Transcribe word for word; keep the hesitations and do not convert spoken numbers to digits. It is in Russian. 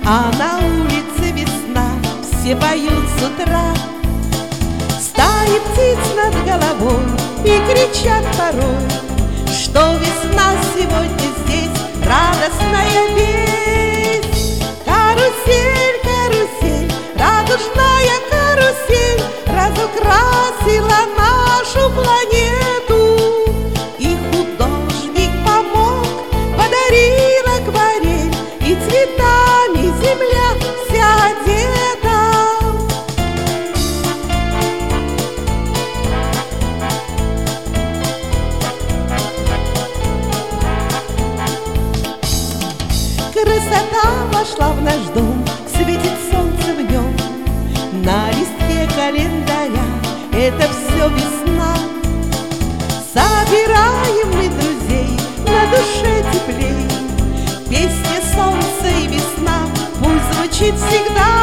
А на улице весна, все поют с утра. Стаи птиц над головой и кричат порой, что весна сегодня здесь, радостная весть. Карусель, карусель, радужная карусель разукрасила нашу планету. И художник помог, подарил акварель, и цветами земля вся одета. Красота вошла в наш дом, светит солнце в нем. На листке календаря это все весна. Собираем мы друзей, на душе теплей. Песня солнца и весна пусть звучит всегда.